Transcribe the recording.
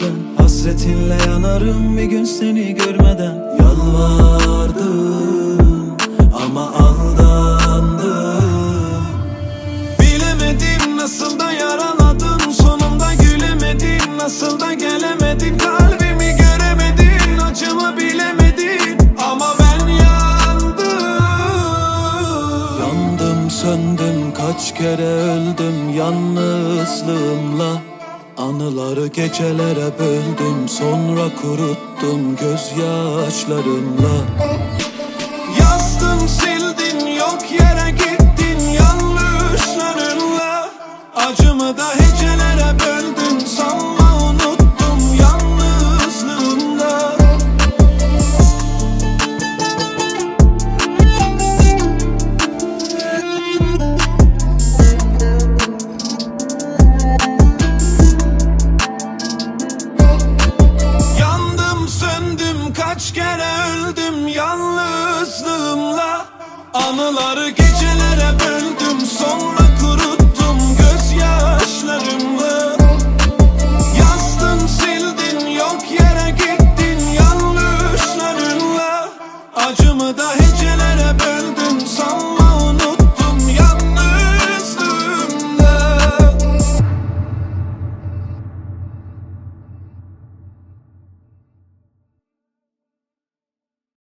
ben. Hasretinle yanarım bir gün seni görmeden. Yalvardım ama aldandım. Bilemedim nasıl da yaraladın, sonunda gülemedin. Nasıl da gelemedin, kalbimi göremedin. Acımı bilemedin ama ben yandım. Yandım söndüm, kaç kere öldüm yalnızlığımla. Anıları gecelere böldüm, sonra kuruttum gözyaşlarımla. Yazdın sildin, yok yere gittin yanlışlarınla. Acımı da hecelere böldün, sanma unuttum yalnızlığımda. Yandım söndüm, kaç kere öldüm yalnızlığımla. Anıları gecelere böldüm, sonra kuruttum gözyaşlarımla. Yazdın sildin, yok yere gittin yanlışlarınla. Acımı da hecelere böldüm.